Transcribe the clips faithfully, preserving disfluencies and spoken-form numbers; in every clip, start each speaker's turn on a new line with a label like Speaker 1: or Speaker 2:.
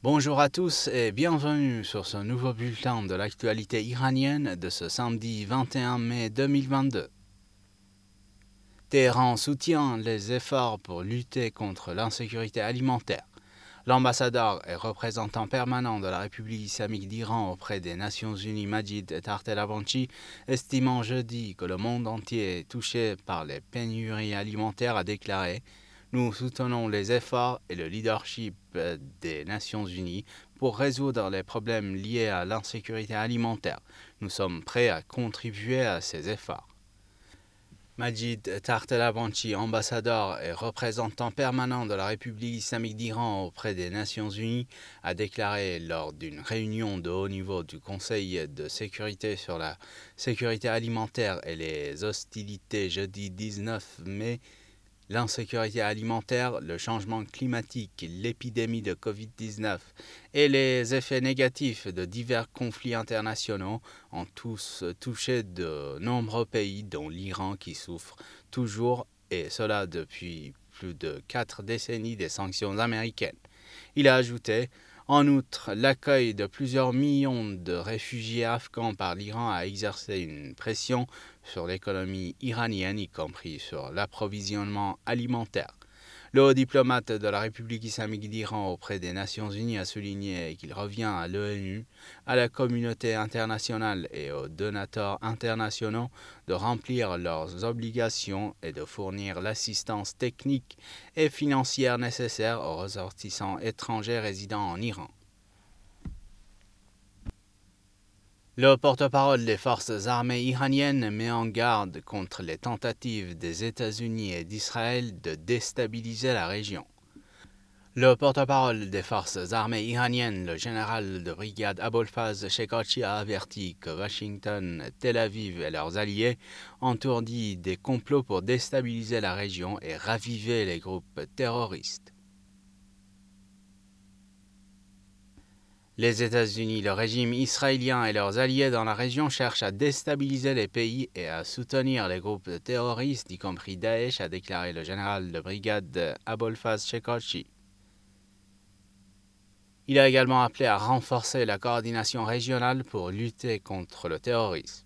Speaker 1: Bonjour à tous et bienvenue sur ce nouveau bulletin de l'actualité iranienne de ce samedi vingt et un mai deux mille vingt-deux. Téhéran soutient les efforts pour lutter contre l'insécurité alimentaire. L'ambassadeur et représentant permanent de la République islamique d'Iran auprès des Nations unies, Majid Tartelavanchi, estimant jeudi que le monde entier est touché par les pénuries alimentaires, a déclaré « Nous soutenons les efforts et le leadership des Nations unies pour résoudre les problèmes liés à l'insécurité alimentaire. Nous sommes prêts à contribuer à ces efforts. » Majid Tartelavanchi, ambassadeur et représentant permanent de la République islamique d'Iran auprès des Nations unies, a déclaré lors d'une réunion de haut niveau du Conseil de sécurité sur la sécurité alimentaire et les hostilités jeudi dix-neuf mai, l'insécurité alimentaire, le changement climatique, l'épidémie de covid dix-neuf et les effets négatifs de divers conflits internationaux ont tous touché de nombreux pays, dont l'Iran qui souffre toujours, et cela depuis plus de quatre décennies des sanctions américaines. Il a ajouté « En outre, l'accueil de plusieurs millions de réfugiés afghans par l'Iran a exercé une pression sur l'économie iranienne, y compris sur l'approvisionnement alimentaire. » Le haut diplomate de la République islamique d'Iran auprès des Nations unies a souligné qu'il revient à l'ONU, à la communauté internationale et aux donateurs internationaux de remplir leurs obligations et de fournir l'assistance technique et financière nécessaire aux ressortissants étrangers résidant en Iran. Le porte-parole des forces armées iraniennes met en garde contre les tentatives des États-Unis et d'Israël de déstabiliser la région. Le porte-parole des forces armées iraniennes, le général de brigade Abolfaz Shekarchi, a averti que Washington, Tel Aviv et leurs alliés entourdissent des complots pour déstabiliser la région et raviver les groupes terroristes. Les États-Unis, le régime israélien et leurs alliés dans la région cherchent à déstabiliser les pays et à soutenir les groupes terroristes, y compris Daesh, a déclaré le général de brigade Abolfaz Shekarchi. Il a également appelé à renforcer la coordination régionale pour lutter contre le terrorisme.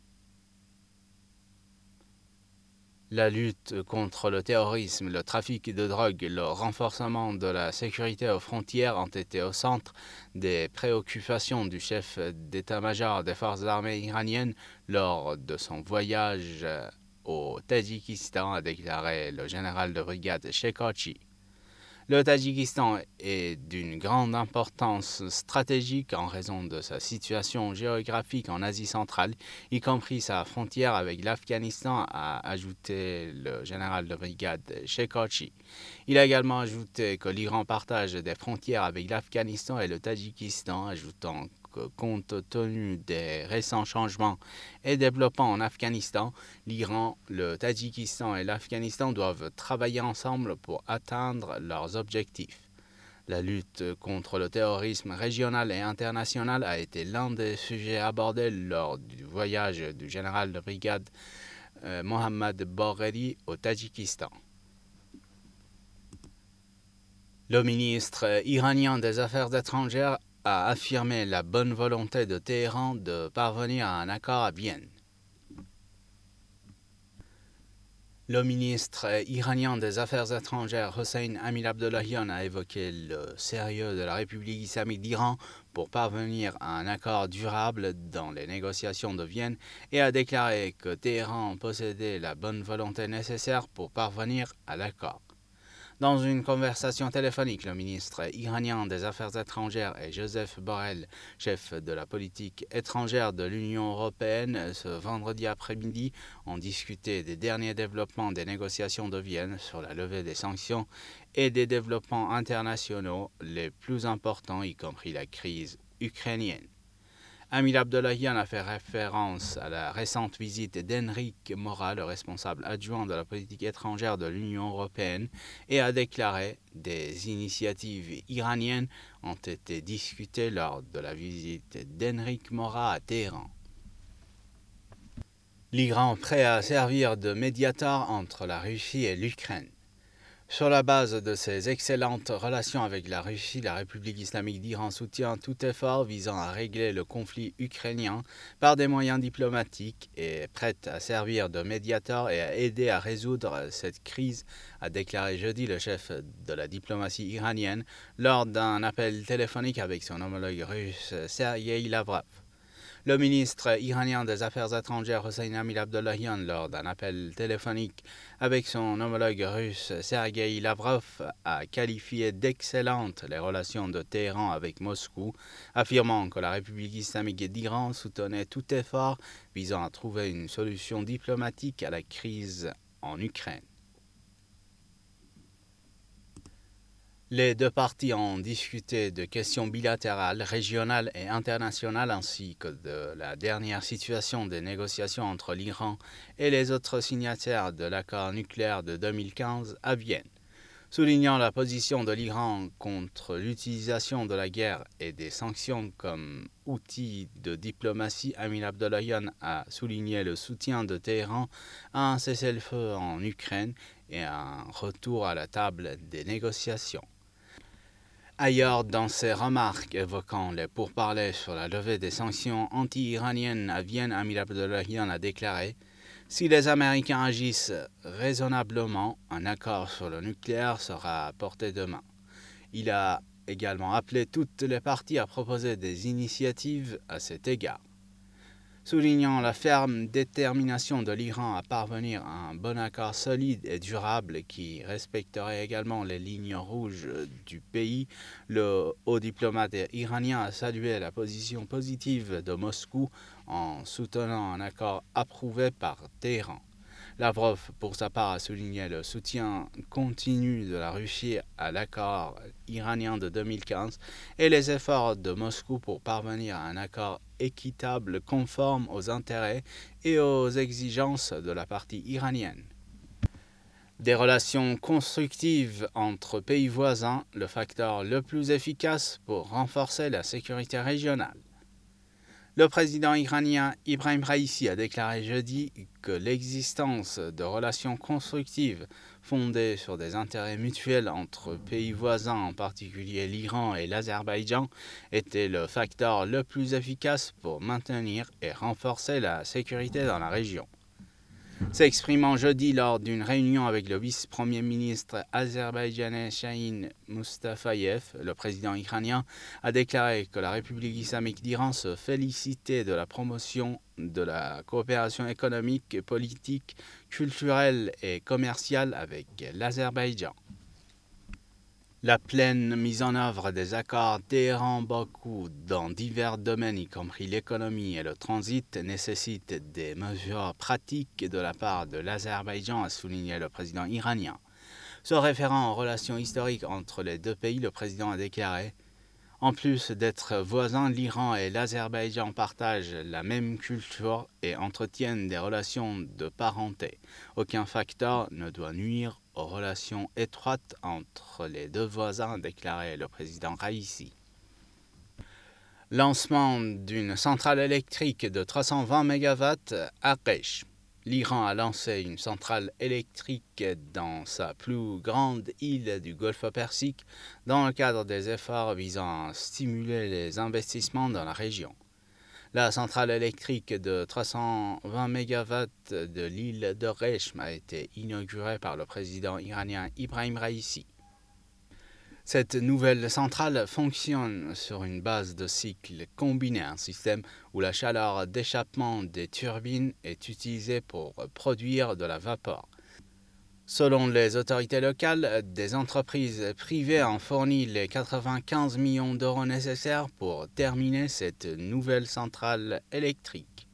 Speaker 1: La lutte contre le terrorisme, le trafic de drogue et le renforcement de la sécurité aux frontières ont été au centre des préoccupations du chef d'état-major des forces armées iraniennes lors de son voyage au Tadjikistan, a déclaré le général de brigade Shekarchi. Le Tadjikistan est d'une grande importance stratégique en raison de sa situation géographique en Asie centrale, y compris sa frontière avec l'Afghanistan, a ajouté le général de brigade Shekarchi. Il a également ajouté que l'Iran partage des frontières avec l'Afghanistan et le Tadjikistan, ajoutant que compte tenu des récents changements et développements en Afghanistan, l'Iran, le Tadjikistan et l'Afghanistan doivent travailler ensemble pour atteindre leurs objectifs. La lutte contre le terrorisme régional et international a été l'un des sujets abordés lors du voyage du général de brigade euh, Mohammad Bagheri au Tadjikistan. Le ministre iranien des Affaires étrangères a affirmé la bonne volonté de Téhéran de parvenir à un accord à Vienne. Le ministre iranien des Affaires étrangères Hossein Amir-Abdollahian a évoqué le sérieux de la République islamique d'Iran pour parvenir à un accord durable dans les négociations de Vienne et a déclaré que Téhéran possédait la bonne volonté nécessaire pour parvenir à l'accord. Dans une conversation téléphonique, le ministre iranien des Affaires étrangères et Joseph Borrell, chef de la politique étrangère de l'Union européenne, ce vendredi après-midi, ont discuté des derniers développements des négociations de Vienne sur la levée des sanctions et des développements internationaux les plus importants, y compris la crise ukrainienne. Amir Abdollahian a fait référence à la récente visite d'Enrique Mora, le responsable adjoint de la politique étrangère de l'Union européenne, et a déclaré « Des initiatives iraniennes ont été discutées lors de la visite d'Enrique Mora à Téhéran. » L'Iran prêt à servir de médiateur entre la Russie et l'Ukraine. Sur la base de ses excellentes relations avec la Russie, la République islamique d'Iran soutient tout effort visant à régler le conflit ukrainien par des moyens diplomatiques et est prête à servir de médiateur et à aider à résoudre cette crise, a déclaré jeudi le chef de la diplomatie iranienne lors d'un appel téléphonique avec son homologue russe Sergei Lavrov. Le ministre iranien des Affaires étrangères Hossein Amir-Abdollahian, lors d'un appel téléphonique avec son homologue russe Sergei Lavrov, a qualifié d'excellentes les relations de Téhéran avec Moscou, affirmant que la République islamique d'Iran soutenait tout effort visant à trouver une solution diplomatique à la crise en Ukraine. Les deux parties ont discuté de questions bilatérales, régionales et internationales ainsi que de la dernière situation des négociations entre l'Iran et les autres signataires de l'accord nucléaire de deux mille quinze à Vienne. Soulignant la position de l'Iran contre l'utilisation de la guerre et des sanctions comme outil de diplomatie, Amir Abdollahian a souligné le soutien de Téhéran à un cessez-le-feu en Ukraine et à un retour à la table des négociations. Ailleurs, dans ses remarques évoquant les pourparlers sur la levée des sanctions anti-iraniennes à Vienne, Amir Abdollahian a déclaré « Si les Américains agissent raisonnablement, un accord sur le nucléaire sera à portée de main. » Il a également appelé toutes les parties à proposer des initiatives à cet égard. Soulignant la ferme détermination de l'Iran à parvenir à un bon accord solide et durable qui respecterait également les lignes rouges du pays, le haut diplomate iranien a salué la position positive de Moscou en soutenant un accord approuvé par Téhéran. Lavrov, pour sa part, a souligné le soutien continu de la Russie à l'accord iranien de deux mille quinze et les efforts de Moscou pour parvenir à un accord équitable conforme aux intérêts et aux exigences de la partie iranienne. Des relations constructives entre pays voisins, le facteur le plus efficace pour renforcer la sécurité régionale. Le président iranien Ibrahim Raïssi a déclaré jeudi que l'existence de relations constructives fondées sur des intérêts mutuels entre pays voisins, en particulier l'Iran et l'Azerbaïdjan, était le facteur le plus efficace pour maintenir et renforcer la sécurité dans la région. S'exprimant jeudi lors d'une réunion avec le vice-premier ministre azerbaïdjanais Shahin Mustafayev, le président iranien a déclaré que la République islamique d'Iran se félicitait de la promotion de la coopération économique, politique, culturelle et commerciale avec l'Azerbaïdjan. La pleine mise en œuvre des accords Téhéran-Bakou dans divers domaines, y compris l'économie et le transit, nécessite des mesures pratiques de la part de l'Azerbaïdjan, a souligné le président iranien. Se référant aux relations historiques entre les deux pays, le président a déclaré « En plus d'être voisins, l'Iran et l'Azerbaïdjan partagent la même culture et entretiennent des relations de parenté. Aucun facteur ne doit nuire aux relations étroites entre les deux voisins », a déclaré le président Raïssi. Lancement d'une centrale électrique de trois cent vingt mégawatts à Resh. L'Iran a lancé une centrale électrique dans sa plus grande île du Golfe Persique dans le cadre des efforts visant à stimuler les investissements dans la région. La centrale électrique de trois cent vingt mégawatts de l'île de Resh a été inaugurée par le président iranien Ibrahim Raïssi. Cette nouvelle centrale fonctionne sur une base de cycle combiné, un système où la chaleur d'échappement des turbines est utilisée pour produire de la vapeur. Selon les autorités locales, des entreprises privées ont fourni les quatre-vingt-quinze millions d'euros nécessaires pour terminer cette nouvelle centrale électrique.